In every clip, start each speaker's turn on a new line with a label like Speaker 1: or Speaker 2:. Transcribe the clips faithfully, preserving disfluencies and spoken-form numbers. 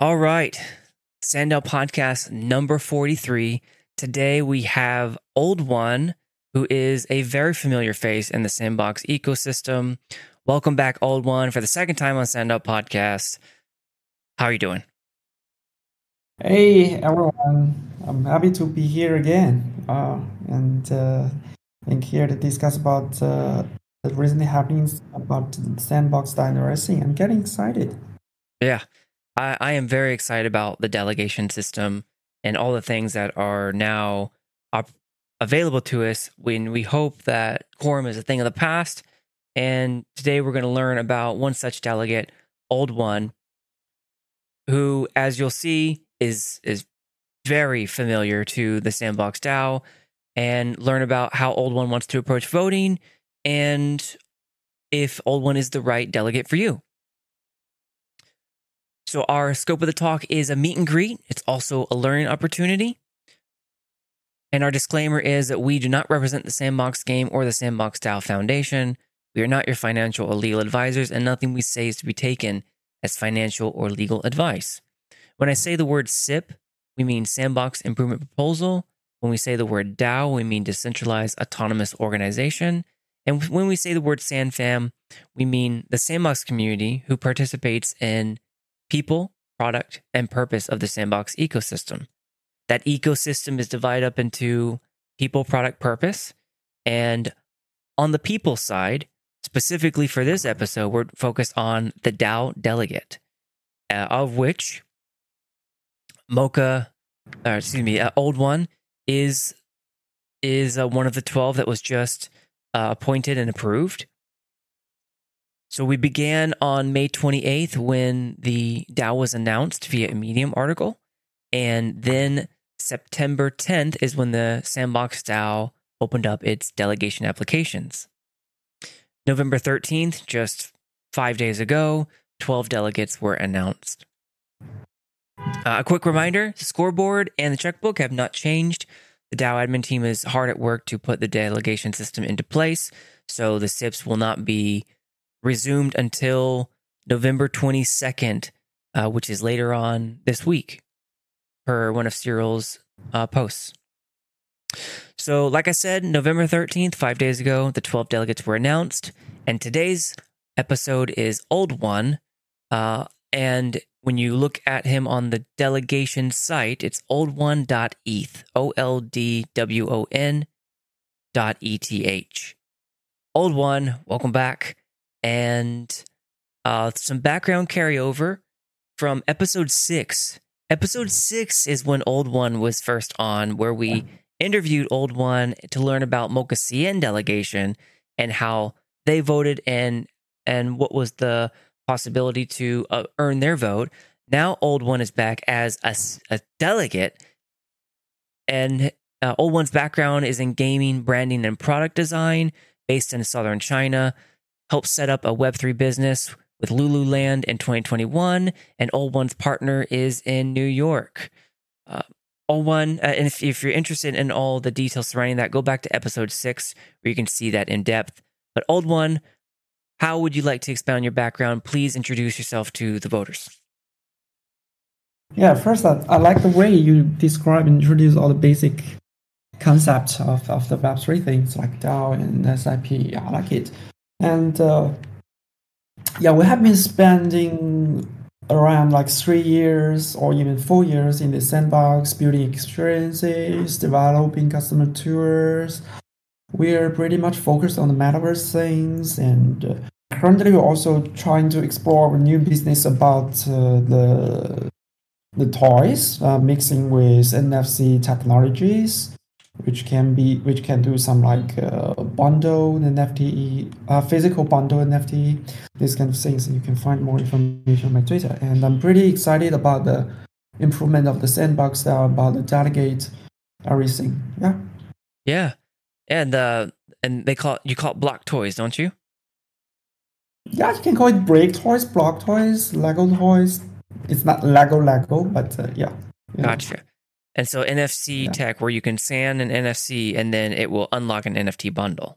Speaker 1: All right. Sandow Podcast number forty-three. Today we have Old One, who is a very familiar face in the Sandbox ecosystem. Welcome back, Old One, for the second time on Sandow Podcast. How are you doing?
Speaker 2: Hey everyone, I'm happy to be here again, uh, and uh, I'm here to discuss about uh, the recent happenings about the Sandbox Dino Racing. I'm getting excited.
Speaker 1: Yeah, I, I am very excited about the delegation system and all the things that are now op- available to us when we hope that quorum is a thing of the past. And today we're going to learn about one such delegate, Old One, who, as you'll see, is is very familiar to the Sandbox DAO, and learn about how Old One wants to approach voting and if Old One is the right delegate for you. So our scope of the talk is a meet and greet. It's also a learning opportunity. And our disclaimer is that we do not represent the Sandbox game or the Sandbox DAO Foundation. We are not your financial or legal advisors, and nothing we say is to be taken as financial or legal advice. When I say the word S I P, we mean Sandbox Improvement Proposal. When we say the word DAO, we mean Decentralized Autonomous Organization. And when we say the word SandFam, we mean the Sandbox community who participates in people, product, and purpose of the Sandbox ecosystem. That ecosystem is divided up into people, product, purpose. And on the people side, specifically for this episode, we're focused on the DAO delegate, uh, of which Mocha, or excuse me, uh, Old One is is uh, one of the twelve that was just uh, appointed and approved. So we began on May twenty-eighth when the DAO was announced via a Medium article, and then September tenth is when the Sandbox DAO opened up its delegation applications. November thirteenth, just five days ago, twelve delegates were announced. Uh, a quick reminder, the scoreboard and the checkbook have not changed. The DAO admin team is hard at work to put the delegation system into place, so the S I Ps will not be resumed until November twenty-second, uh, which is later on this week, per one of Cyril's uh, posts. So, like I said, November thirteenth, five days ago, the twelve delegates were announced, and today's episode is Old One, uh, and when you look at him on the delegation site, it's old one dot e t h, O L D W O N dot E T H. Old One, welcome back. And uh, some background carryover from episode six. Episode six is when Old One was first on, where we interviewed Old One to learn about Mocha C N delegation and how they voted and and what was the possibility to uh, earn their vote. Now Old One is back as a, a delegate, and uh, Old One's background is in gaming, branding, and product design, based in southern China. Helped set up a Web three business with Lululand in twenty twenty-one, and Old One's partner is in New York. Uh, Old One, uh, and if, if you're interested in all the details surrounding that, go back to episode six where you can see that in depth. But Old One, how would you like to expound your background? Please introduce yourself to the voters.
Speaker 2: Yeah, first, I, I like the way you describe and introduce all the basic concepts of, of the Web three things like DAO and S I P. Yeah, I like it. And uh, yeah, we have been spending around like three years or even four years in the Sandbox, building experiences, developing customer tours. We're pretty much focused on the metaverse things, and uh, currently we're also trying to explore a new business about uh, the the toys, uh, mixing with N F C technologies, which can be which can do some like uh, bundle N F T, uh, physical bundle N F T, these kind of things. And you can find more information on my Twitter. And I'm pretty excited about the improvement of the Sandbox, uh, about the delegate, everything. Yeah.
Speaker 1: Yeah, and uh, and they call it, you call it block toys, don't you?
Speaker 2: Yeah, you can call it break toys, block toys, Lego toys. It's not Lego Lego, but uh, yeah. yeah.
Speaker 1: Gotcha. And so N F C
Speaker 2: Yeah.
Speaker 1: tech, where you can scan an N F C and then it will unlock an N F T bundle.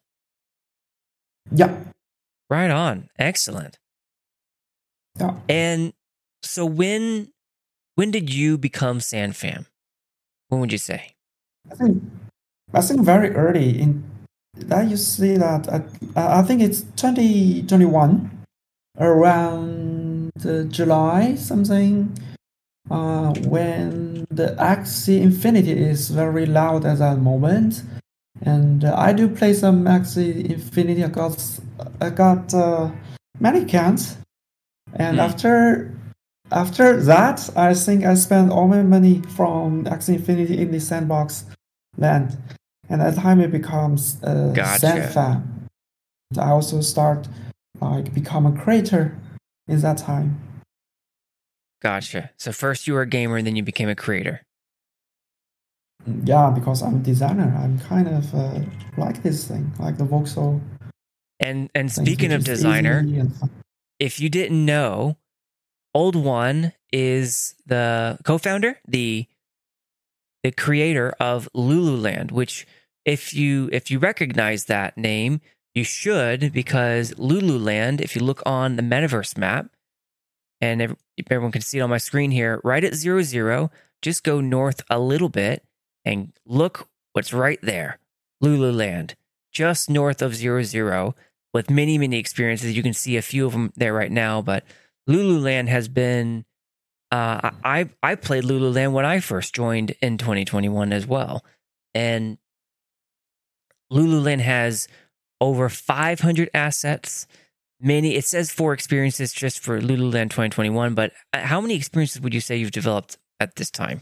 Speaker 2: Yeah.
Speaker 1: Right on. Excellent.
Speaker 2: Yeah.
Speaker 1: And so when when did you become SandFam? When would you say?
Speaker 2: I think I think very early in that you see that I, I think it's twenty twenty-one around uh, July something uh, when the Axie Infinity is very loud at that moment, and uh, I do play some Axie Infinity. I got I got uh, many accounts, and
Speaker 1: Mm.
Speaker 2: after after that, I think I spent all my money from Axie Infinity in the sandbox land, and at the time it becomes uh,
Speaker 1: Gotcha.
Speaker 2: SandFam. I also start like become a creator in that time.
Speaker 1: Gotcha. So first you were a gamer and then you became a creator.
Speaker 2: Yeah, because I'm a designer. I'm kind of uh, like this thing, like the voxel.
Speaker 1: And and
Speaker 2: thing,
Speaker 1: speaking
Speaker 2: which
Speaker 1: of
Speaker 2: is
Speaker 1: designer,
Speaker 2: easy and fun.
Speaker 1: if you didn't know, Old One is the co-founder, the the creator of Lululand, which if you if you recognize that name, you should, because Lululand, if you look on the metaverse map, and ev- everyone can see it on my screen here, right at zero zero, just go north a little bit and look what's right there. Lululand, just north of zero zero, with many, many experiences. You can see a few of them there right now, but Lululand has been, uh, I, I played Lululand when I first joined in twenty twenty-one as well. And Lululand has over five hundred assets. Many, it says four experiences just for Lululand twenty twenty-one, but how many experiences would you say you've developed at this time?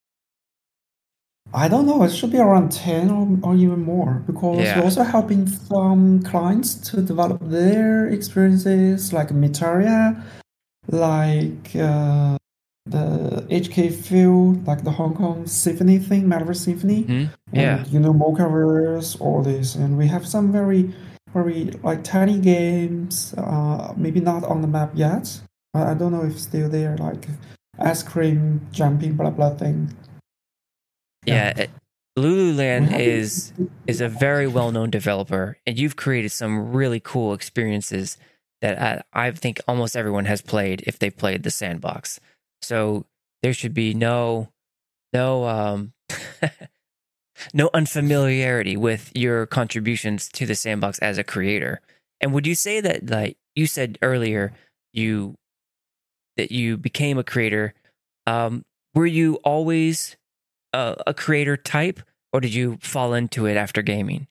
Speaker 2: I don't know. It should be around ten or, or even more, because
Speaker 1: Yeah.
Speaker 2: we're also helping some clients to develop their experiences, like Mitaria, like uh, the H K Field, like the Hong Kong Symphony thing, Metaverse Symphony,
Speaker 1: Mhm. Yeah.
Speaker 2: and you know Mochaverse, all this, and we have some very, very like tiny games, uh, maybe not on the map yet. I I don't know if it's still there, like ice cream jumping, blah blah thing.
Speaker 1: Yeah. it- Lululand
Speaker 2: We have-
Speaker 1: is is a very well-known developer, and you've created some really cool experiences that I, I think almost everyone has played if they played the sandbox. So there should be no no um no unfamiliarity with your contributions to the sandbox as a creator. And would you say that, like you said earlier, you that you became a creator, um, were you always a, a creator type, or did you fall into it after gaming?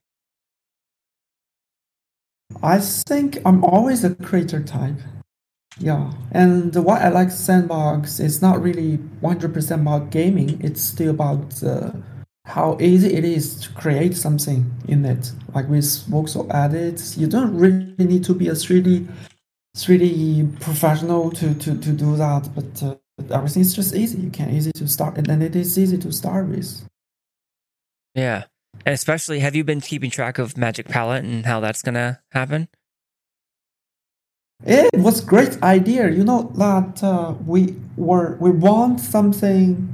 Speaker 2: I think I'm always a creator type. Yeah, and what I like sandbox is not really one hundred percent about gaming. It's still about uh, how easy it is to create something in it. Like with voxel edits, you don't really need to be a three D three D professional to, to, to do that, but uh, everything's just easy. You can easy to start, and then it is easy to start with.
Speaker 1: Yeah. And especially, have you been keeping track of Magic Palette and how that's going to happen?
Speaker 2: It was great idea. You know that uh, we were we want something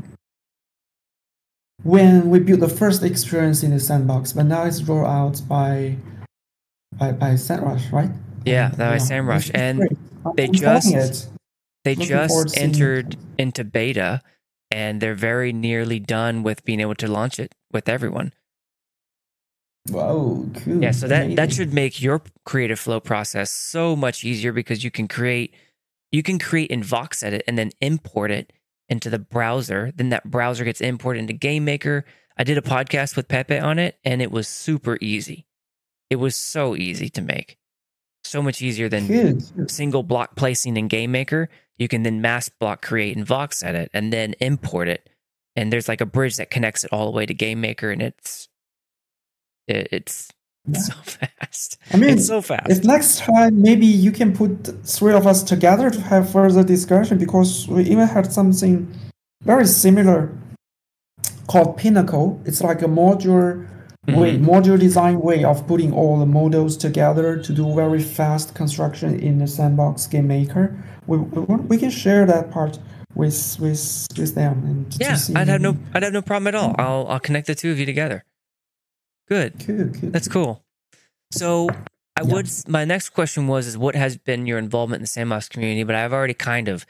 Speaker 2: when we built the first experience in the sandbox, but now it's rolled out by by by SandRush, right?
Speaker 1: Yeah,
Speaker 2: And,
Speaker 1: that was
Speaker 2: yeah,
Speaker 1: SandRush,
Speaker 2: it's- it's
Speaker 1: and
Speaker 2: great. I'm
Speaker 1: they
Speaker 2: enjoying
Speaker 1: just
Speaker 2: it.
Speaker 1: they
Speaker 2: Looking forward
Speaker 1: just
Speaker 2: to seeing
Speaker 1: entered
Speaker 2: it.
Speaker 1: into beta, and they're very nearly done with being able to launch it with everyone.
Speaker 2: Whoa, cool!
Speaker 1: Yeah, so that that
Speaker 2: Amazing.
Speaker 1: should make your creative flow process so much easier, because you can create you can create in VoxEdit and then import it into the browser. Then that browser gets imported into GameMaker. I did a podcast with Pepe on it, and it was super easy. It was so easy to make. So much easier than
Speaker 2: Cool, cool.
Speaker 1: single block placing in GameMaker. You can then mass block create in VoxEdit and then import it. And there's like a bridge that connects it all the way to GameMaker, and it's it, it's
Speaker 2: Yeah.
Speaker 1: so fast.
Speaker 2: I mean,
Speaker 1: It's so fast.
Speaker 2: if next time maybe you can put three of us together to have further discussion, because we even had something very similar called Pinnacle. It's like a modular way,
Speaker 1: Mhm.
Speaker 2: module design way of putting all the models together to do very fast construction in the sandbox game maker. We, we, we can share that part with with with them and to
Speaker 1: Yeah,
Speaker 2: see.
Speaker 1: I'd have no I'd have no problem at all. I'll I'll connect the two of you together. Good.
Speaker 2: Cool, cool.
Speaker 1: That's cool. So I
Speaker 2: Yeah.
Speaker 1: would my next question was is what has been your involvement in the sandbox community, but I've already kind of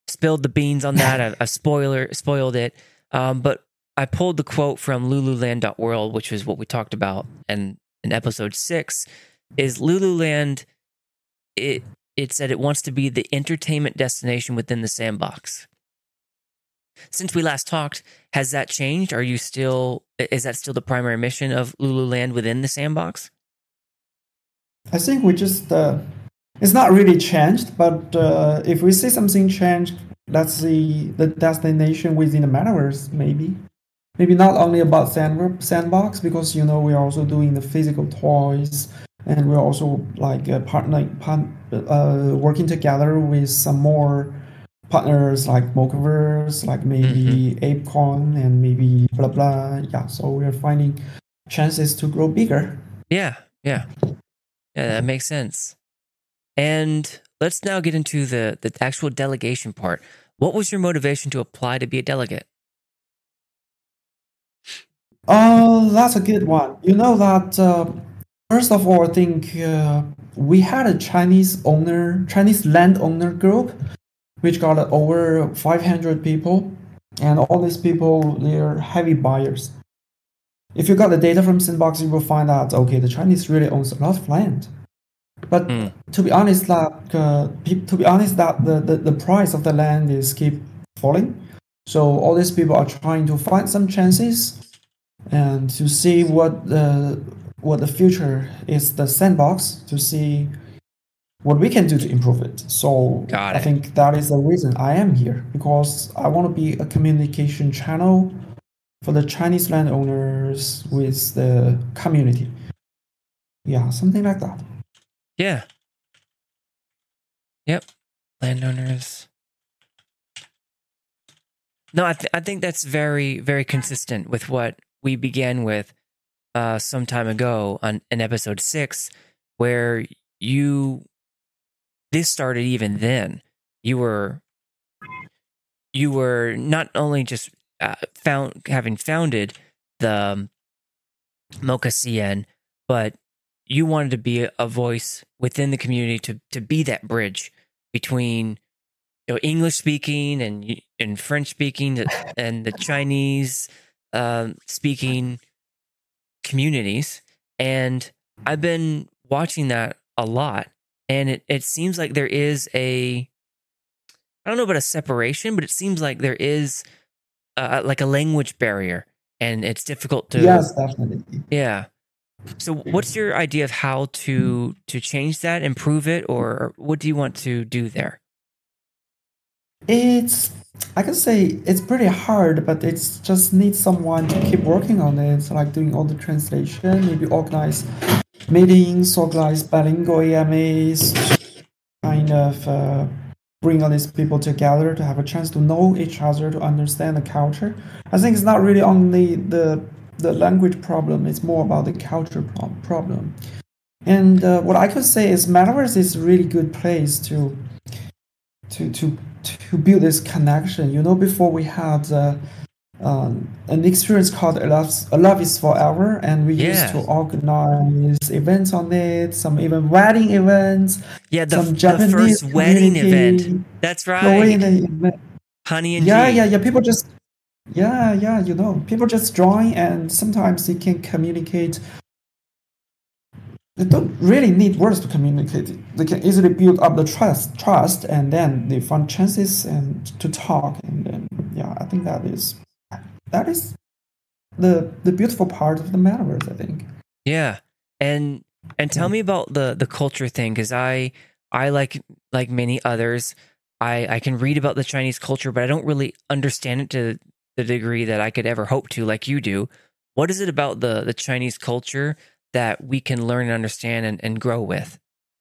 Speaker 1: spilled the beans on that. I've, I've spoiler spoiled it. Um, but I pulled the quote from Lululand dot world, which is what we talked about, and in episode six is Lululand. It it said it wants to be the entertainment destination within the sandbox. Since we last talked, has that changed? Are you still, is that still the primary mission of Lululand within the sandbox?
Speaker 2: I think we just, uh, it's not really changed, but uh, if we see something change, that's the, the destination within the metaverse, maybe. Maybe not only about sand, sandbox, because, you know, we're also doing the physical toys, and we're also like uh, partner, part, uh, working together with some more partners like Mochaverse, like maybe mm-hmm. ApeCoin, and maybe blah blah. Yeah, so we're finding chances to grow bigger.
Speaker 1: Yeah, yeah, yeah. That makes sense. And let's now get into the the actual delegation part. What was your motivation to apply to be a delegate?
Speaker 2: Oh, that's a good one. You know that uh, first of all, I think uh, we had a Chinese owner, Chinese landowner group, which got over five hundred people, and all these people, they're heavy buyers. If you got the data from Sandbox, you will find out, okay, the Chinese really owns a lot of land. But mm. to be honest, like, uh, to be honest, that the, the, the price of the land is keep falling. So all these people are trying to find some chances and to see what the what the future is, the Sandbox, to see what we can do to improve it. So
Speaker 1: Got it.
Speaker 2: I think that is the reason I am here, because I want to be a communication channel for the Chinese landowners with the community. Yeah, something like that.
Speaker 1: Yeah. Yep. Landowners. No, I, th- I think that's very, very consistent with what we began with uh, some time ago on in episode six, where you... This started even then. You were, you were not only just uh, found having founded the um, Mocha C N, but you wanted to be a, a voice within the community to to be that bridge between, you know, English speaking and and French speaking and the Chinese um, speaking communities. And I've been watching that a lot. And it, it seems like there is a, I don't know about a separation, but it seems like there is uh, like a language barrier, and it's difficult to.
Speaker 2: Yes, definitely.
Speaker 1: Yeah. So what's your idea of how to to change that, improve it, or what do you want to do there?
Speaker 2: It's, I can say it's pretty hard, but it's just needs someone to keep working on it. So like doing all the translation, maybe organize meetings, organize bilingual A M As, kind of uh, bring all these people together to have a chance to know each other, to understand the culture. I think it's not really only the the language problem, it's more about the culture pro- problem. And uh, what I could say is Metaverse is a really good place to to to to build this connection. You know, before we had uh, um, an experience called A Love, A Love is Forever, and we
Speaker 1: yeah.
Speaker 2: used to organize events on it, some even wedding events.
Speaker 1: Yeah, the,
Speaker 2: some
Speaker 1: the first wedding event. That's right.
Speaker 2: Event.
Speaker 1: Honey and
Speaker 2: Yeah,
Speaker 1: G.
Speaker 2: yeah, yeah. People just, yeah, yeah, you know, people just join, and sometimes they can communicate. They don't really need words to communicate. They can easily build up the trust, trust, and then they find chances and to talk. And then, yeah, I think that is that is the the beautiful part of the metaverse, I think.
Speaker 1: Yeah, and and tell me about the the culture thing, because I I like like many others, I I can read about the Chinese culture, but I don't really understand it to the degree that I could ever hope to, like you do. What is it about the the Chinese culture that we can learn and understand and, and grow with?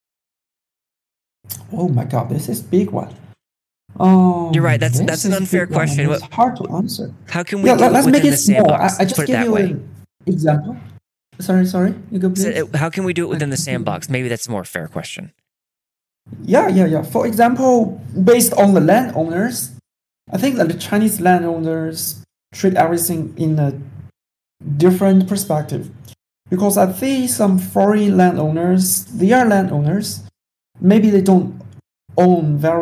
Speaker 2: Oh my God, this is a big one. Oh,
Speaker 1: you're right. That's that's an unfair question.
Speaker 2: It's hard to answer.
Speaker 1: How can we?
Speaker 2: Yeah,
Speaker 1: do it
Speaker 2: let's
Speaker 1: within
Speaker 2: make it
Speaker 1: the sandbox?
Speaker 2: small. I, I just
Speaker 1: Put it
Speaker 2: give
Speaker 1: that
Speaker 2: you
Speaker 1: way.
Speaker 2: an example. Sorry, sorry. You go, please.
Speaker 1: So, how can we do it within the sandbox? Maybe that's a more fair question.
Speaker 2: Yeah, yeah, yeah. For example, based on the landowners, I think that the Chinese landowners treat everything in a different perspective. Because I see some foreign landowners, they are landowners, maybe they don't own very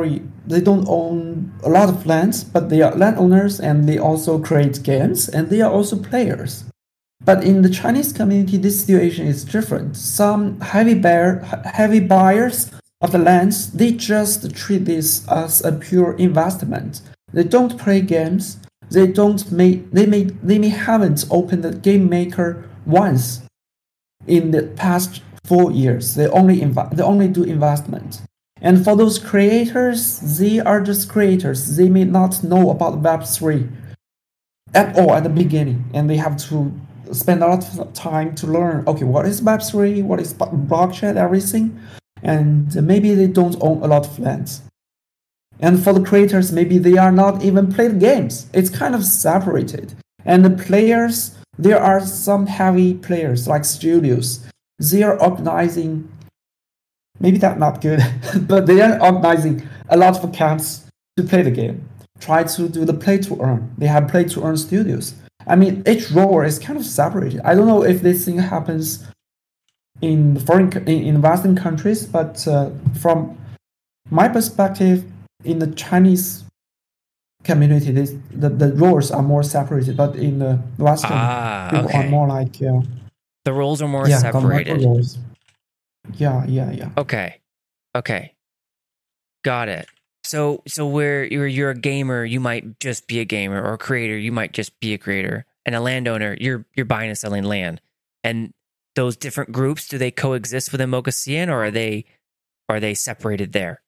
Speaker 2: they don't own a lot of lands, but they are landowners and they also create games and they are also players. But in the Chinese community, this situation is different. Some heavy buyer, heavy buyers of the lands, they just treat this as a pure investment. They don't play games. They don't make. They may. They may haven't opened a game maker once in the past four years. They only inv- They only do investment. And for those creators, they are just creators. They may not know about Web three at all at the beginning, and they have to spend a lot of time to learn, okay, what is Web three, what is blockchain, everything, and maybe they don't own a lot of lands. And for the creators, maybe they are not even played games. It's kind of separated. And the players, there are some heavy players like studios. They are organizing, maybe that's not good, but they are organizing a lot of camps to play the game. Try to do the play to earn. They have play to earn studios. I mean, each role is kind of separated. I don't know if this thing happens in foreign, in, in Western countries, but uh, from my perspective, in the Chinese community, this, the, the roles are more separated. But in the Western,
Speaker 1: ah,
Speaker 2: people
Speaker 1: okay.
Speaker 2: are more like uh,
Speaker 1: the roles are more
Speaker 2: yeah,
Speaker 1: separated.
Speaker 2: Roles. Yeah, yeah, yeah.
Speaker 1: Okay, okay, got it. So, so where you're you're a gamer, you might just be a gamer, or a creator, you might just be a creator, and a landowner, you're you're buying and selling land. And those different groups, do they coexist within Mocha C N, or are they are they separated there?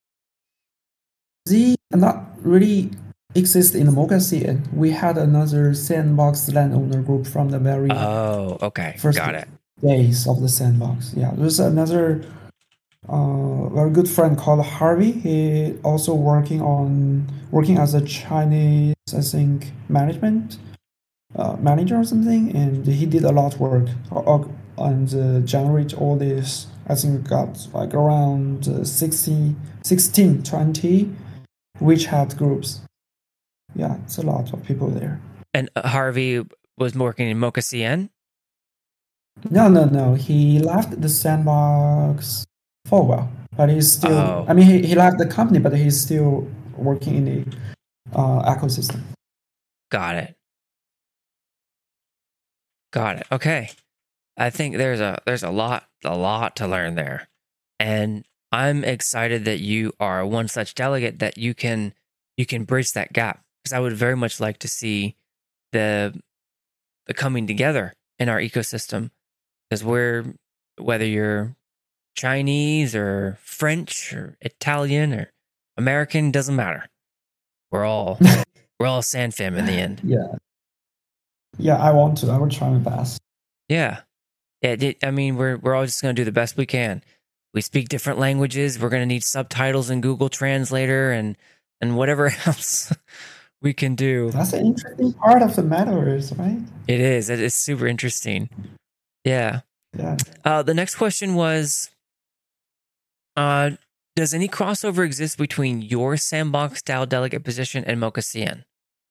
Speaker 2: They not really exist in the Mocha C N. We had another sandbox landowner group from the very
Speaker 1: oh okay
Speaker 2: first
Speaker 1: got it.
Speaker 2: days of the sandbox. Yeah, there's another uh, very good friend called Harvey. He also working on working as a Chinese, I think, management uh, manager or something, and he did a lot of work and uh, generate all this. I think got like around uh, sixty, sixteen, twenty WeChat groups. Yeah, it's a lot of people there.
Speaker 1: And Harvey was working in Mocha C N?
Speaker 2: No, no, no. He left the sandbox for a while, but he's still.
Speaker 1: Oh.
Speaker 2: I mean, he, he left the company, but he's still working in the uh, ecosystem.
Speaker 1: Got it. Got it. Okay. I think there's a there's a lot a lot to learn there, and I'm excited that you are one such delegate that you can you can bridge that gap, because I would very much like to see the the coming together in our ecosystem, because we're, whether you're Chinese or French or Italian or American, doesn't matter. We're all we're all SandFam in the end.
Speaker 2: Yeah. Yeah, I want to. I will try my best.
Speaker 1: Yeah. Yeah, I mean, we're we're all just going to do the best we can. We speak different languages. We're going to need subtitles in Google Translator and and whatever else we can do.
Speaker 2: That's an interesting part of the metaverse, right?
Speaker 1: It is. It is super interesting. Yeah.
Speaker 2: Yeah.
Speaker 1: Uh, the next question was, uh, does any crossover exist between your sandbox style delegate position and Mocha C N?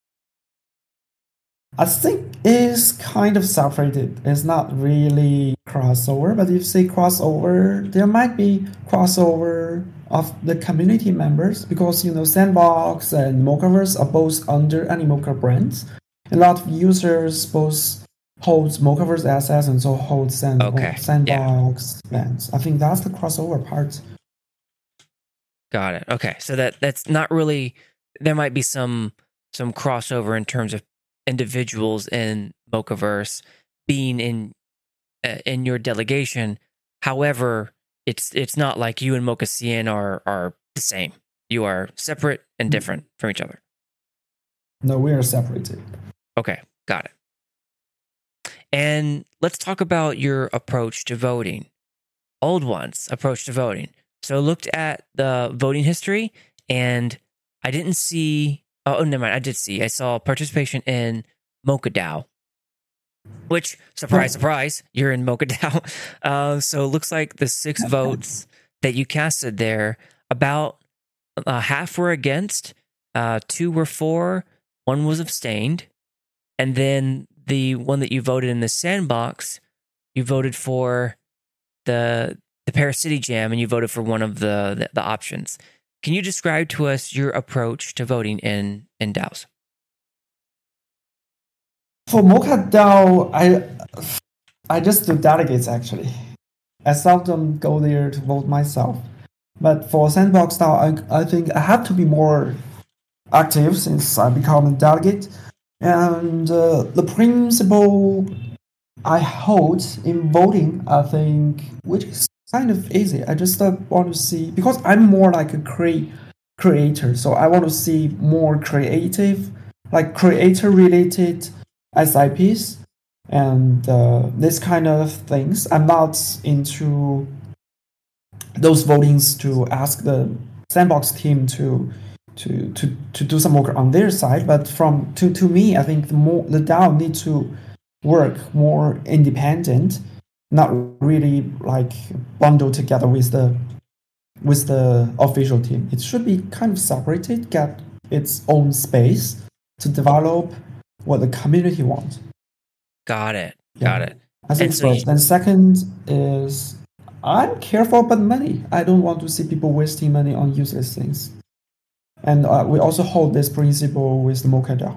Speaker 2: I think it's kind of separated. It's not really crossover, but if you say crossover, there might be crossover of the community members, because, you know, Sandbox and Mochaverse are both under Animoca brands. A lot of users both hold Mochaverse assets and so hold Sand-
Speaker 1: okay.
Speaker 2: Sandbox
Speaker 1: yeah.
Speaker 2: brands. I think that's the crossover part.
Speaker 1: Got it. Okay, so that that's not really. There might be some some crossover in terms of individuals in Mochaverse being in uh, in your delegation. However, it's it's not like you and Mocha C N are are the same. You are separate and different from each other.
Speaker 2: No, we are separated.
Speaker 1: Okay, got it. And let's talk about your approach to voting. Old One's approach to voting. So I looked at the voting history, and I didn't see. Oh, never mind. I did see. I saw participation in MochaDAO, which, surprise, surprise, you're in MochaDAO. Uh, so it looks like the six votes that you casted there, about uh, half were against, uh, two were for, one was abstained, and then the one that you voted in the sandbox, you voted for the the Paris City Jam, and you voted for one of the the, the options. can you describe to us your approach to voting in, in DAOs?
Speaker 2: For Mocha DAO, I I just do delegates actually. I seldom go there to vote myself. But for Sandbox DAO, I, I think I have to be more active since I become a delegate. And uh, the principle I hold in voting, I think, which is kind of easy. I just uh, want to see, because I'm more like a cre- creator, so I want to see more creative, like creator-related S I Ps and uh, this kind of things. I'm not into those votings to ask the Sandbox team to to to to do some work on their side, but from to to me, I think the more the DAO need to work more independent, not really like bundled together with the with the official team. It should be kind of separated, get its own space to develop what the community wants.
Speaker 1: Got it. Got
Speaker 2: Yeah.
Speaker 1: it.
Speaker 2: I think
Speaker 1: And so
Speaker 2: first.
Speaker 1: you-
Speaker 2: Then second is I'm careful about money. I don't want to see people wasting money on useless things. And uh, we also hold this principle with the Mocha DAO.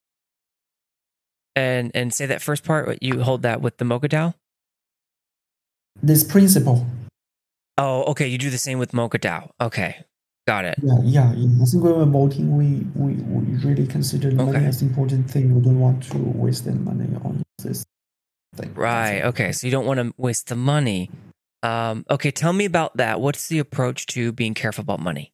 Speaker 1: And and say that first part. You hold that with the Mocha DAO.
Speaker 2: This principle.
Speaker 1: Oh, okay. You do the same with Mocha DAO. Okay, got it.
Speaker 2: Yeah, yeah, yeah. I think when we're voting, we, we, we really consider the money
Speaker 1: Okay.
Speaker 2: as the important thing. We don't want to waste any money on this thing.
Speaker 1: Right. Okay. So you don't want to waste the money. Um, okay. Tell me about that. What's the approach to being careful about money?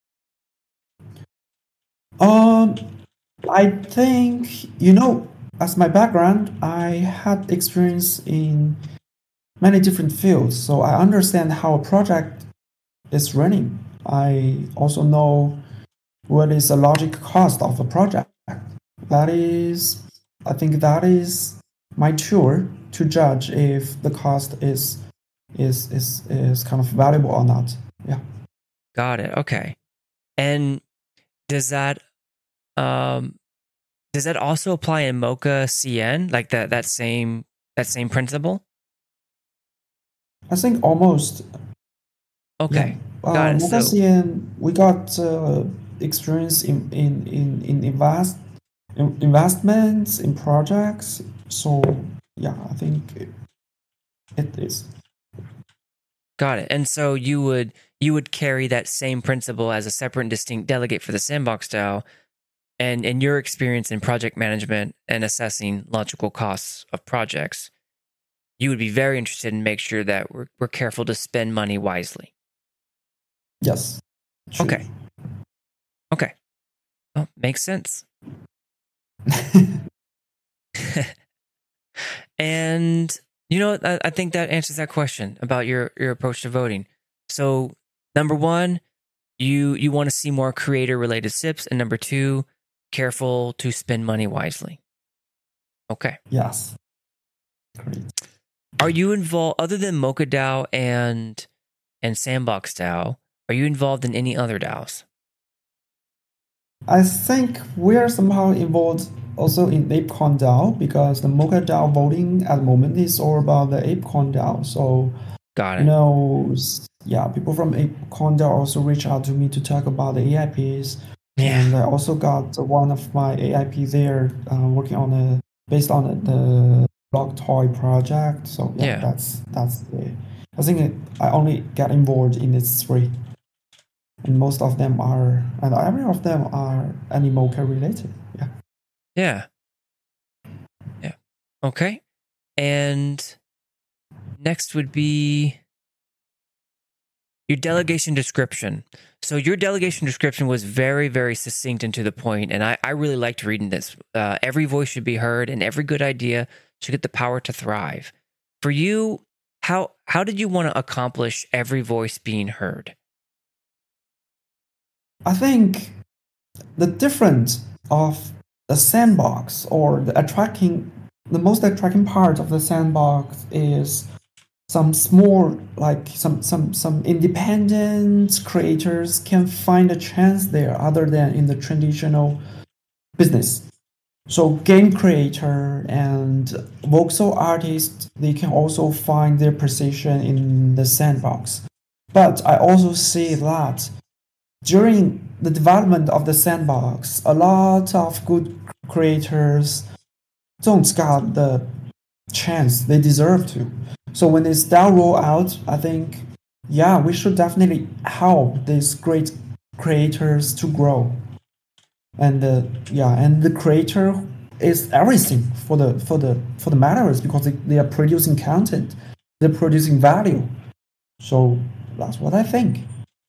Speaker 2: Um, I think, you know, as my background, I had experience in many different fields, so I understand how a project is running. I also know what is the logic cost of a project. That is, I think that is my tool to judge if the cost is is is is kind of valuable or not. Yeah.
Speaker 1: Got it. Okay. And does that um does that also apply in Mocha C N? Like that that same that same principle?
Speaker 2: I think almost.
Speaker 1: Okay.
Speaker 2: Yeah.
Speaker 1: Got
Speaker 2: Uh,
Speaker 1: it.
Speaker 2: Mocha
Speaker 1: So
Speaker 2: C N, we got uh, experience in in in in invest in investments in projects. So yeah, I think it, it is.
Speaker 1: got it. And so you would you would carry that same principle as a separate and distinct delegate for the Sandbox DAO, and in your experience in project management and assessing logical costs of projects, you would be very interested in make sure that we're we're careful to spend money wisely.
Speaker 2: Yes. True.
Speaker 1: Okay. Okay. Well, makes sense. And you know, I, I think that answers that question about your your approach to voting. So, number one, you you want to see more creator related S I Ps, and number two, careful to spend money wisely. Okay.
Speaker 2: Yes. Great.
Speaker 1: Are you involved other than Mocha DAO and and Sandbox DAO? Are you involved in any other DAOs?
Speaker 2: I think we are somehow involved also in ApeCoin DAO because the Mocha DAO voting at the moment is all about the ApeCoin DAO. So,
Speaker 1: Got
Speaker 2: you
Speaker 1: it.
Speaker 2: know, s- yeah, people from ApeCoin DAO also reach out to me to talk about the A I Ps.
Speaker 1: Yeah.
Speaker 2: And I also got one of my A I P there uh, working on a based on the, the block toy project. So yeah,
Speaker 1: Yeah.
Speaker 2: that's that's the. I think it, I only get involved in these three, and most of them are, and every of them are Animoca related. Yeah.
Speaker 1: Yeah. Yeah. Okay. And next would be your delegation description. So your delegation description was very, very succinct and to the point, and I, I really liked reading this. Uh, every voice should be heard, and every good idea should get the power to thrive. For you, how how did you want to accomplish every voice being heard?
Speaker 2: I think the difference of the sandbox or the attracting, the most attracting part of the sandbox is some small, like some some some independent creators can find a chance there other than in the traditional business. So game creator and voxel artists, they can also find their position in the sandbox. But I also see that during the development of the sandbox, a lot of good creators don't got the chance they deserve to. So when they start roll out, I think, yeah, we should definitely help these great creators to grow. And uh, yeah, and the creator is everything for the for the for the metaverse because they, they are producing content, they're producing value. So that's what I think.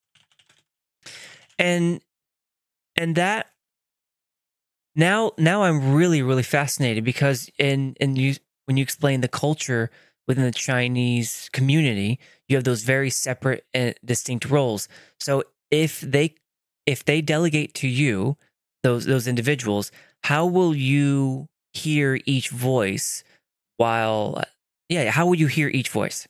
Speaker 1: And and that now now I'm really really fascinated because in and you when you explain the culture within the Chinese community, you have those very separate and distinct roles. So if they if they delegate to you those those individuals, how will you hear each voice while yeah, how will you hear each voice?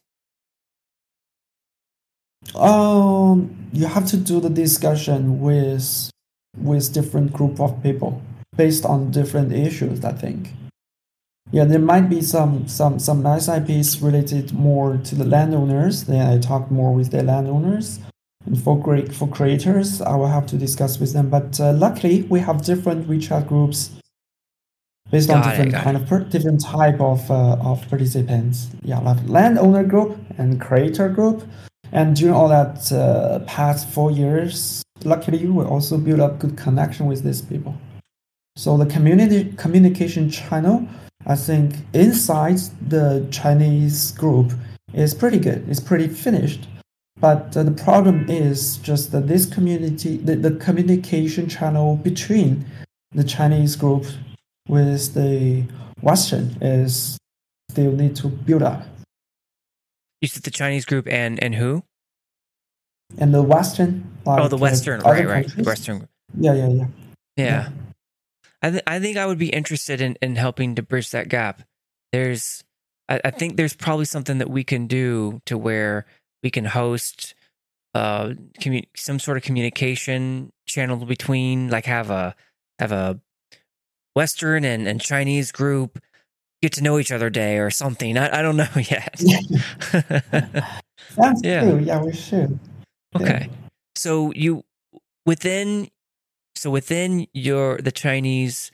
Speaker 2: Um, you have to do the discussion with with different group of people based on different issues, I think. Yeah, there might be some some some nice I Ps related more to the landowners. Then I talk more with the landowners. And for great for creators, I will have to discuss with them. But uh, luckily, we have different WeChat groups based
Speaker 1: Got
Speaker 2: on
Speaker 1: it,
Speaker 2: different
Speaker 1: got
Speaker 2: kind
Speaker 1: it.
Speaker 2: of per, different type of uh, of participants. Yeah, like landowner group and creator group. And during all that uh, past four years, luckily we also build up good connection with these people. So the community communication channel, I think, inside the Chinese group is pretty good. It's pretty finished. But uh, the problem is just that this community, the, the communication channel between the Chinese group with the Western is still need to build up.
Speaker 1: You said the Chinese group and and who?
Speaker 2: And the Western, like
Speaker 1: Oh, the Western,
Speaker 2: uh,
Speaker 1: right,
Speaker 2: other
Speaker 1: right,
Speaker 2: countries.
Speaker 1: Western group.
Speaker 2: Yeah, yeah, yeah.
Speaker 1: Yeah.
Speaker 2: Yeah.
Speaker 1: I th- I think I would be interested in, in helping to bridge that gap. There's, I, I think there's probably something that we can do to where we can host, uh, commu- some sort of communication channel between, like have a have a Western and, and Chinese group get to know each other day or something. I, I don't know yet.
Speaker 2: That's
Speaker 1: Yeah.
Speaker 2: true. Yeah, we should.
Speaker 1: Okay. So you within so within your the Chinese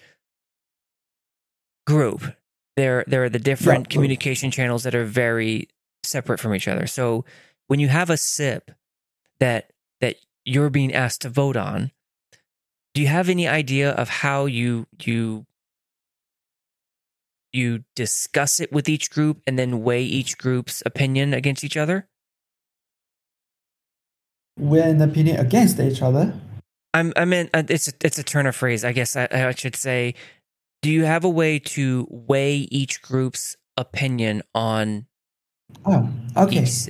Speaker 1: group, there there are the different
Speaker 2: Yeah.
Speaker 1: communication channels that are very separate from each other. So when you have a S I P that that you're being asked to vote on, do you have any idea of how you you you discuss it with each group and then weigh each group's opinion against each other?
Speaker 2: We're in opinion against each other.
Speaker 1: I'm I mean uh, it's a, it's a turn of phrase. I guess I, I should say. Do you have a way to weigh each group's opinion on?
Speaker 2: Oh, okay.
Speaker 1: Each...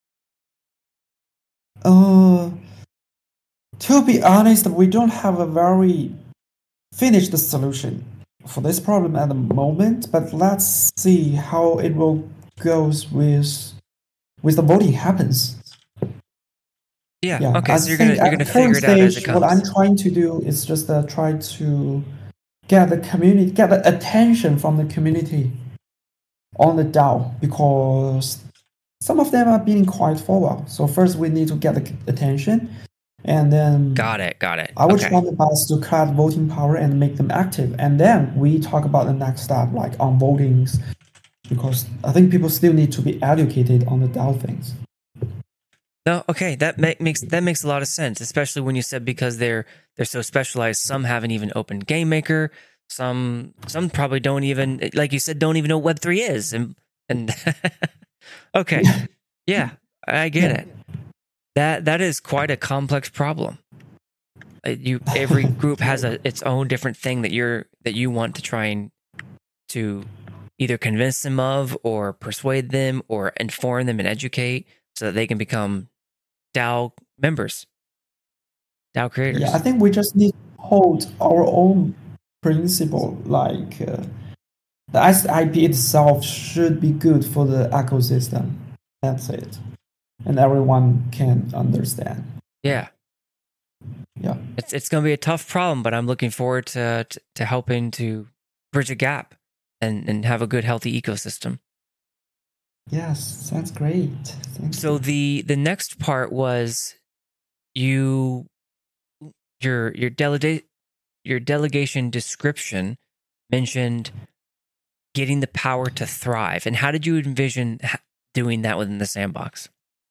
Speaker 2: Uh, to be honest, we don't have a very finished solution for this problem at the moment. But let's see how it will goes with with the voting happens.
Speaker 1: Yeah.
Speaker 2: Yeah.
Speaker 1: Okay.
Speaker 2: I
Speaker 1: So you're gonna
Speaker 2: think
Speaker 1: you're
Speaker 2: at
Speaker 1: gonna
Speaker 2: the current
Speaker 1: figure it out as it
Speaker 2: stage, what I'm
Speaker 1: comes.
Speaker 2: trying to do is just uh, try to get the community, get the attention from the community on the DAO, because some of them are being quiet for a while. So first we need to get the attention, and then
Speaker 1: Got it. Got it.
Speaker 2: I will
Speaker 1: Okay.
Speaker 2: try my best to cut voting power and make them active. And then we talk about the next step, like on votings, because I think people still need to be educated on the DAO things.
Speaker 1: No, okay, that ma- makes that makes a lot of sense, especially when you said because they're they're so specialized. Some haven't even opened Game Maker. Some some probably don't even, like you said, don't even know what Web three is. And and okay, yeah, I get
Speaker 2: Yeah.
Speaker 1: it. That that is quite a complex problem. Uh, You every group has a its own different thing that you're that you want to try and to either convince them of, or persuade them, or inform them and educate, so that they can become DAO members, DAO creators.
Speaker 2: Yeah, I think we just need to hold our own principle, like uh, the S I P itself should be good for the ecosystem. That's it. And everyone can understand.
Speaker 1: Yeah.
Speaker 2: Yeah.
Speaker 1: It's it's going to be a tough problem, but I'm looking forward to, to to helping to bridge a gap and and have a good healthy ecosystem.
Speaker 2: Yes, sounds great. Thank
Speaker 1: So
Speaker 2: you.
Speaker 1: the the next part was you your your delegate your delegation description mentioned getting the power to thrive. And how did you envision doing that within the sandbox?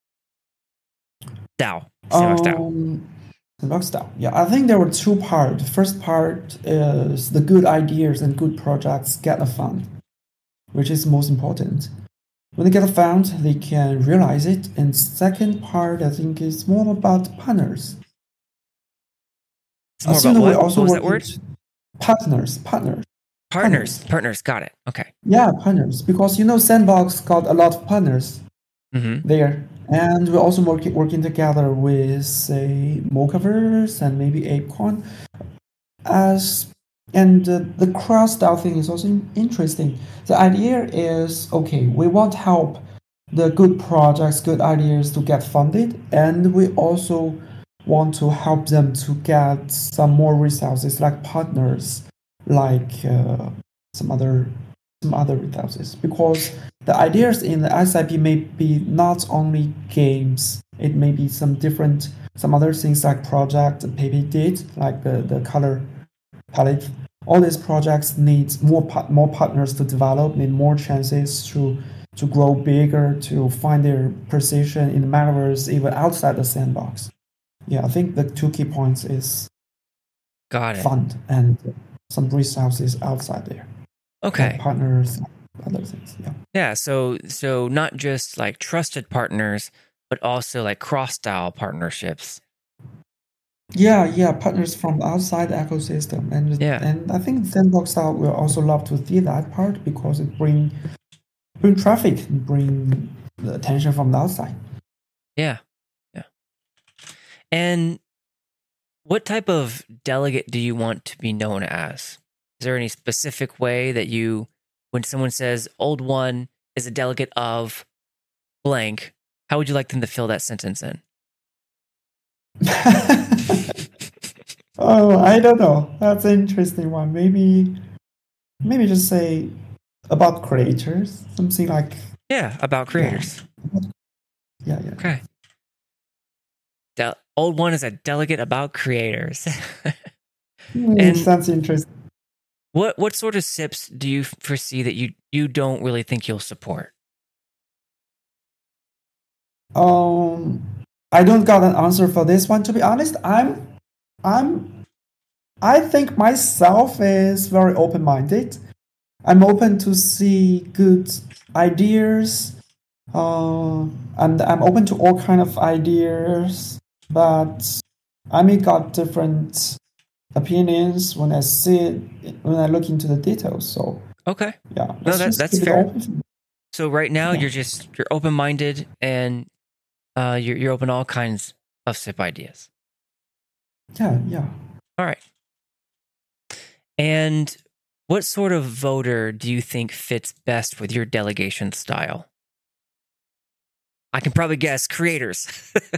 Speaker 1: DAO. Sandbox DAO.
Speaker 2: Um, Sandbox DAO. Yeah, I think there were two parts. The first part is the good ideas and good projects get a fund, which is most important. When they get a fund, they can realize it. And second part, I think, is more about partners.
Speaker 1: It's more about what? What was that word?
Speaker 2: Partners, partners.
Speaker 1: Partners, partners, got it. Okay.
Speaker 2: Yeah, partners. Because, you know, Sandbox got a lot of partners
Speaker 1: mm-hmm.
Speaker 2: there. And we're also working, working together with, say, Mochaverse and maybe ApeCoin. As, and uh, the cross-DAO thing is also interesting. The idea is, okay, we want to help the good projects, good ideas to get funded. And we also want to help them to get some more resources like partners, like uh, some other some other resources, because the ideas in the S I P may be not only games, it may be some different some other things like project Pepe did, like the, the color palette. All these projects need more more partners to develop, need more chances to to grow bigger, to find their position in the metaverse, even outside the sandbox. Yeah, I think the two key points is
Speaker 1: got it.
Speaker 2: Fund and some resources outside there.
Speaker 1: Okay.
Speaker 2: Like partners, other things. Yeah.
Speaker 1: Yeah. So so not just like trusted partners, but also like cross-DAO partnerships.
Speaker 2: Yeah, yeah, partners from outside the ecosystem, and
Speaker 1: yeah.
Speaker 2: and I think Sandbox DAO will also love to see that part because it bring bring traffic, bring the attention from the outside.
Speaker 1: Yeah. And what type of delegate do you want to be known as? Is there any specific way that you, when someone says Old One is a delegate of blank, how would you like them to fill that sentence in?
Speaker 2: Oh, I don't know. That's an interesting one. Maybe, maybe just say about creators, something like.
Speaker 1: Yeah, about creators.
Speaker 2: Yeah, yeah. yeah.
Speaker 1: Okay. De- Old One is a delegate about creators.
Speaker 2: And sounds interesting.
Speaker 1: What what sort of S I Ps do you foresee that you, you don't really think you'll support?
Speaker 2: Um, I don't got an answer for this one. To be honest, I'm, I'm, I think myself is very open-minded. I'm open to see good ideas. Uh, and I'm open to all kind of ideas. But I may got different opinions when I see it, when I look into the details. So
Speaker 1: okay,
Speaker 2: yeah,
Speaker 1: no, that, that's fair. So right now yeah. you're just you're open minded and uh, you're you're open to all kinds of S I P ideas.
Speaker 2: Yeah, yeah.
Speaker 1: All right. And what sort of voter do you think fits best with your delegation style? I can probably guess creators.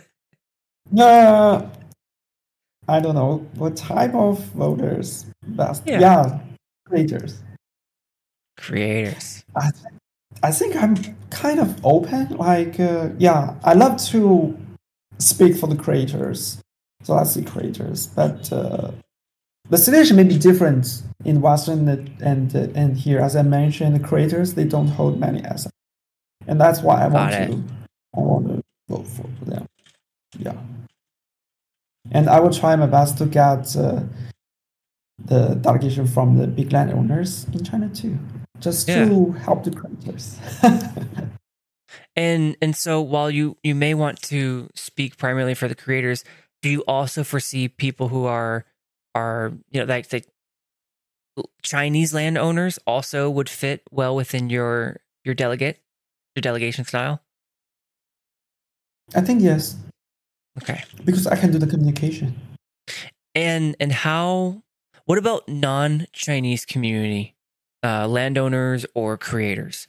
Speaker 2: Uh, I don't know what type of voters best. Yeah, yeah creators.
Speaker 1: Creators.
Speaker 2: I, th- I think I'm kind of open. Like, uh, yeah, I love to speak for the creators. So I see creators, but uh, the situation may be different in Western and and, uh, and here. As I mentioned, the creators they don't hold many assets, and that's why I want to I want to vote for them. Yeah. And I will try my best to get uh, the delegation from the big landowners in China too, just yeah. to help the creators.
Speaker 1: and and so while you, you may want to speak primarily for the creators, do you also foresee people who are are you know like the Chinese landowners also would fit well within your your delegate your delegation style?
Speaker 2: I think yes.
Speaker 1: Okay.
Speaker 2: Because I can do the communication.
Speaker 1: And and how? What about non-Chinese community, uh, landowners or creators?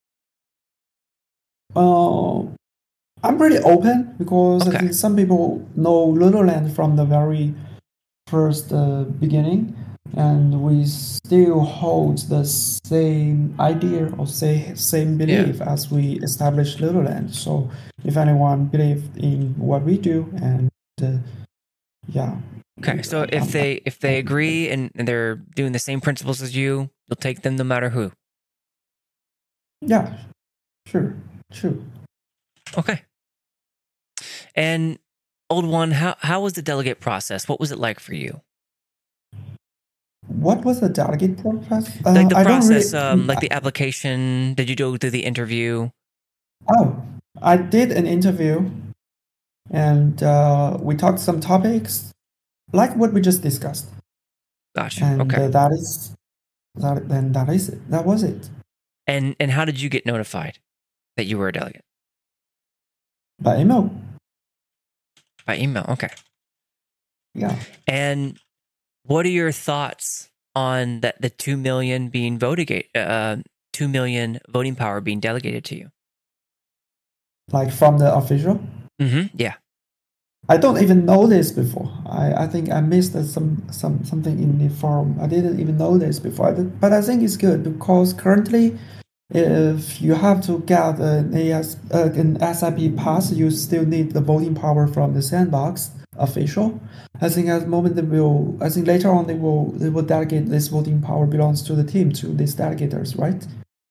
Speaker 2: Uh, I'm pretty open because
Speaker 1: okay.
Speaker 2: I think some people know Lululand from the very first uh, beginning, and we still hold the same idea or say same belief yeah. as we established Lululand. So if anyone believes in what we do, and uh, yeah,
Speaker 1: Okay, so if
Speaker 2: Um,
Speaker 1: they if they agree and, and they're doing the same principles as you, you'll take them no matter who.
Speaker 2: yeah, sure, true.
Speaker 1: Okay. And old one, how how was the delegate process? What was it like for you?
Speaker 2: What was the delegate process? Uh,
Speaker 1: Like the
Speaker 2: I don't
Speaker 1: process,
Speaker 2: really.
Speaker 1: um, like the application. Did you go through the interview?
Speaker 2: Oh, I did an interview, and uh, we talked some topics like what we just discussed,
Speaker 1: Gotcha.
Speaker 2: and
Speaker 1: Okay.
Speaker 2: uh, that is that. Then that is it. That was it.
Speaker 1: And and how did you get notified that you were a delegate?
Speaker 2: By email.
Speaker 1: By email. Okay.
Speaker 2: Yeah.
Speaker 1: And what are your thoughts on that the two million being voted uh two million voting power being delegated to you?
Speaker 2: Like from the official.
Speaker 1: Mm-hmm. Yeah.
Speaker 2: I don't even know this before. I, I think I missed some some something in the forum. I didn't even know this before. But I think it's good because currently, if you have to get an A S uh, an S I P pass, you still need the voting power from the sandbox official. I think at the moment they will. I think later on they will they will delegate this voting power belongs to the team to these delegators, right?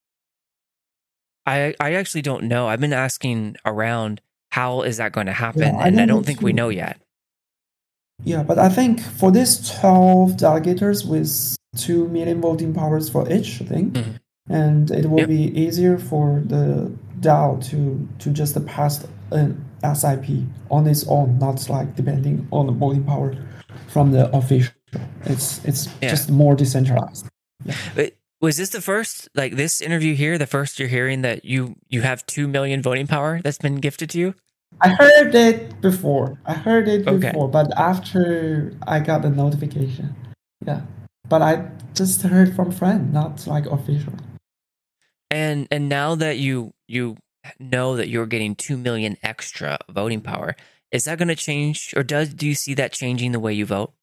Speaker 1: I I actually don't know. I've been asking around how is that going to happen,
Speaker 2: Yeah, I
Speaker 1: and I
Speaker 2: don't know
Speaker 1: don't think we
Speaker 2: too.
Speaker 1: know yet.
Speaker 2: Yeah, but I think for these twelve delegators with two million voting powers for each, I think,
Speaker 1: Mhm.
Speaker 2: and it will
Speaker 1: Yep.
Speaker 2: be easier for the DAO to to just pass an S I P on its own, not like depending on the voting power from the official. It's it's
Speaker 1: Yeah.
Speaker 2: just more decentralized. Yeah.
Speaker 1: But was this the first, like this interview here, the first you're hearing that you you have two million voting power that's been gifted to you?
Speaker 2: I heard it before. I heard it
Speaker 1: Okay.
Speaker 2: before, but after I got the notification. Yeah. But I just heard from friend, not like official.
Speaker 1: And and now that you you know that you're getting two million extra voting power, is that going to change, or does do you see that changing the way you vote?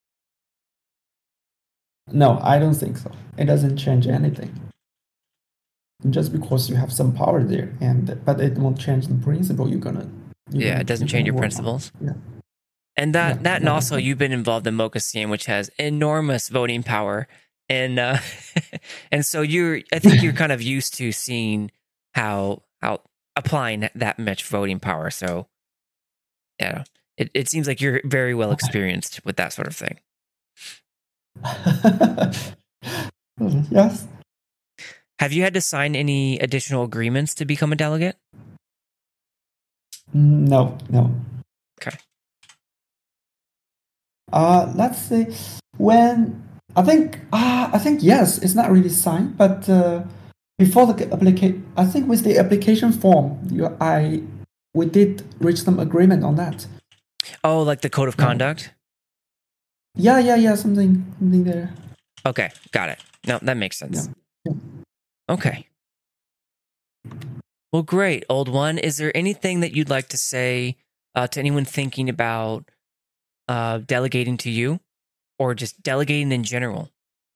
Speaker 2: No, I don't think so. It doesn't change anything. Just because you have some power there, and but it won't change the principle you're gonna. You're
Speaker 1: Yeah,
Speaker 2: gonna,
Speaker 1: it doesn't
Speaker 2: you're
Speaker 1: change
Speaker 2: gonna
Speaker 1: your
Speaker 2: work on.
Speaker 1: principles.
Speaker 2: Yeah.
Speaker 1: And that
Speaker 2: Yeah,
Speaker 1: that and
Speaker 2: yeah,
Speaker 1: also
Speaker 2: okay.
Speaker 1: you've been involved in Mocha C M, which has enormous voting power, and uh, and so you're I think you're kind of used to seeing how how applying that much voting power. So yeah, it, it seems like you're very well experienced with that sort of thing.
Speaker 2: Yes.
Speaker 1: Have you had to sign any additional agreements to become a delegate?
Speaker 2: No, no.
Speaker 1: Okay.
Speaker 2: Uh, let's see. When I think, ah, I think yes, it's not really signed, but uh, before the application, I think with the application form, you, I, we did reach some agreement on that.
Speaker 1: Oh, like the code of
Speaker 2: Yeah.
Speaker 1: conduct?
Speaker 2: Yeah, yeah, yeah, something, something there.
Speaker 1: Okay, got it. No, that makes sense.
Speaker 2: Yeah.
Speaker 1: Okay. Well, great, old one. Is there anything that you'd like to say uh, to anyone thinking about uh, delegating to you, or just delegating in general?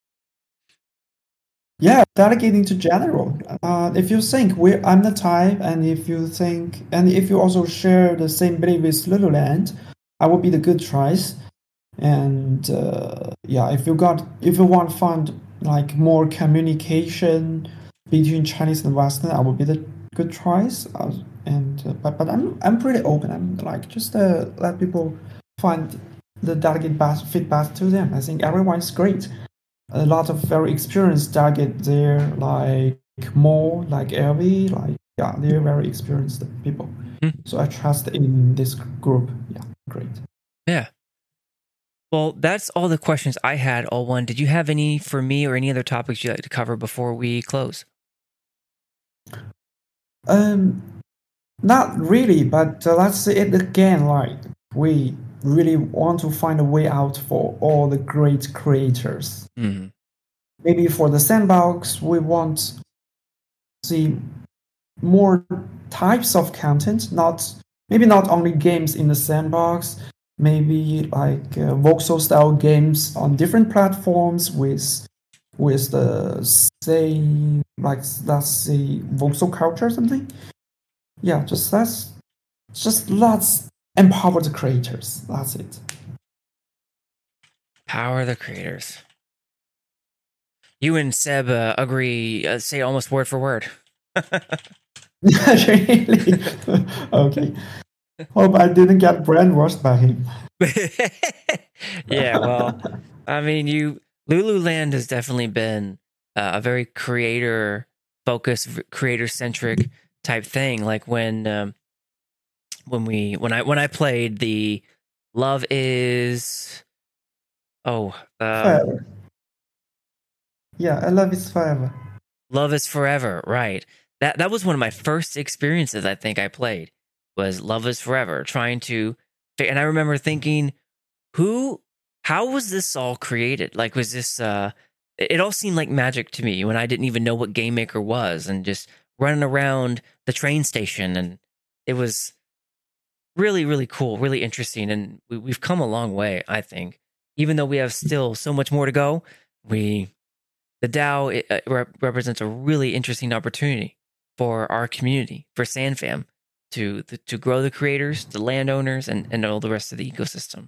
Speaker 2: Yeah, delegating to general. Uh, if you think we, I'm the type, and if you think, and if you also share the same belief with Lululand, I will be the good choice. And uh, yeah, if you got, if you want to find like more communication between Chinese and Western, I will be the good choice. Uh, and uh, but but I'm I'm pretty open. I'm like just uh, let people find the delegate best fit best to them. I think everyone is great. A lot of very experienced delegate there, like Mo, like L V, like yeah, they're very experienced people.
Speaker 1: Hmm.
Speaker 2: So I trust in this group. Yeah, great.
Speaker 1: Yeah. Well, that's all the questions I had, all one. Did you have any for me or any other topics you'd like to cover before we close?
Speaker 2: Um, not really, but uh, let's say it again. Like we really want to find a way out for all the great creators.
Speaker 1: Mm-hmm.
Speaker 2: Maybe for the sandbox, we want to see more types of content. Not maybe not only games in the sandbox. Maybe like uh, voxel style games on different platforms with with the say like let's say voxel culture or something. Yeah, just that's just let's empower the creators. That's it.
Speaker 1: Power the creators. You and Seb uh, agree, uh, say almost word for word.
Speaker 2: Really? Okay. Hope I didn't get brainwashed by him.
Speaker 1: Yeah, well, I mean, you Lululand has definitely been uh, a very creator focused, creator centric type thing. Like when um, when we when I when I played the Love is oh um,
Speaker 2: Forever. Yeah, I love is forever.
Speaker 1: Love is Forever, right? That that was one of my first experiences. I think I played was Love is Forever, trying to, and I remember thinking, who, how was this all created? Like, was this? Uh, it all seemed like magic to me when I didn't even know what Game Maker was, and just running around the train station, and it was really, really cool, really interesting, and we, we've come a long way. I think, even though we have still so much more to go, we. The DAO it, uh, rep- represents a really interesting opportunity for our community, for SandFam, to to grow the creators, the landowners, and, and all the rest of the ecosystem.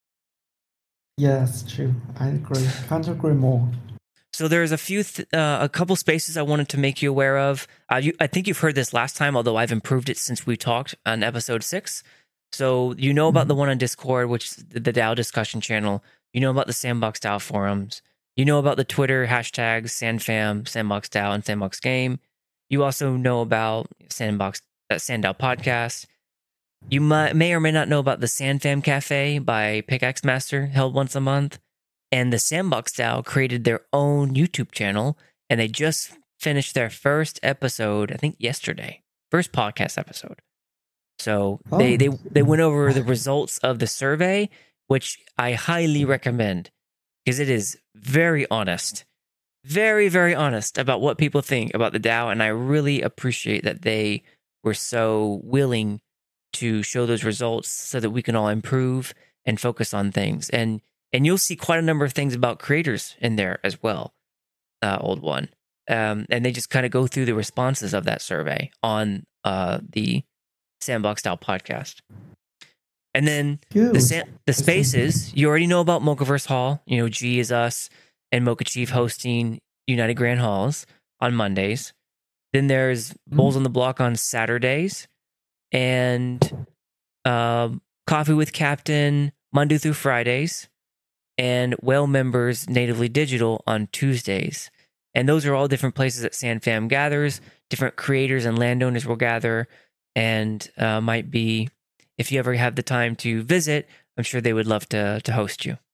Speaker 2: Yes, true. I agree. Can't agree more.
Speaker 1: So there's a few, th- uh, a couple spaces I wanted to make you aware of. Uh, you, I think you've heard this last time, although I've improved it since we talked on episode six. So you know about mm-hmm. the one on Discord, which is the DAO discussion channel. You know about the Sandbox DAO forums. You know about the Twitter hashtags SandFam, Sandbox DAO, and Sandbox Game. You also know about Sandbox uh, SandDAO podcast. You might, may or may not know about the SandFam Cafe by Pickaxe Master, held once a month. And the Sandbox DAO created their own YouTube channel, and they just finished their first episode, I think yesterday, first podcast episode. So oh. they, they, they went over the results of the survey, which I highly recommend. Because it is very honest, very, very honest about what people think about the DAO. And I really appreciate that they were so willing to show those results so that we can all improve and focus on things. And and you'll see quite a number of things about creators in there as well, uh, Old One. Um, and they just kind of go through the responses of that survey on uh, the Sandbox DAO podcast. And then the san- the spaces, you already know about Mochaverse Hall. You know, G is us and Mocha Chief hosting United Grand Halls on Mondays. Then there's mm-hmm. Bowls on the Block on Saturdays. And uh, Coffee with Captain Monday through Fridays. And Whale Members Natively Digital on Tuesdays. And those are all different places that SandFam gathers. Different creators and landowners will gather and uh, might be... If you ever have the time to visit, I'm sure they would love to to host you.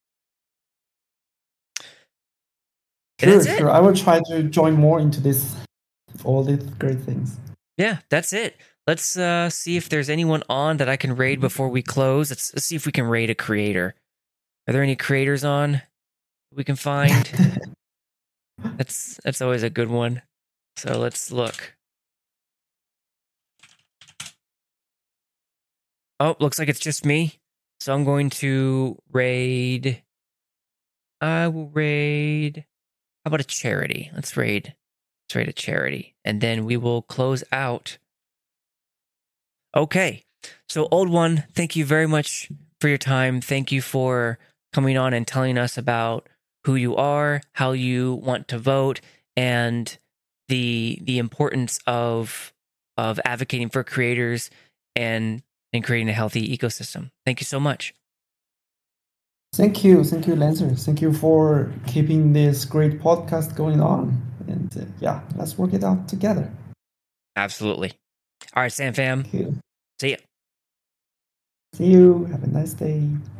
Speaker 2: Sure, sure. I will try to join more into this, all these great things.
Speaker 1: Yeah, that's it. Let's uh, see if there's anyone on that I can raid before we close. Let's, let's see if we can raid a creator. Are there any creators on we can find? that's that's always a good one. So let's look. Oh, looks like it's just me. So I'm going to raid. I will raid. How about a charity? Let's raid. Let's raid a charity. And then we will close out. Okay. So, Old One, thank you very much for your time. Thank you for coming on and telling us about who you are, how you want to vote, and the the importance of of advocating for creators and and creating a healthy ecosystem. Thank you so much.
Speaker 2: Thank you. Thank you, Lancer. Thank you for keeping this great podcast going on. And uh, yeah, let's work it out together.
Speaker 1: Absolutely. All right, SandFam.
Speaker 2: Thank you.
Speaker 1: See ya.
Speaker 2: See you. Have a nice day.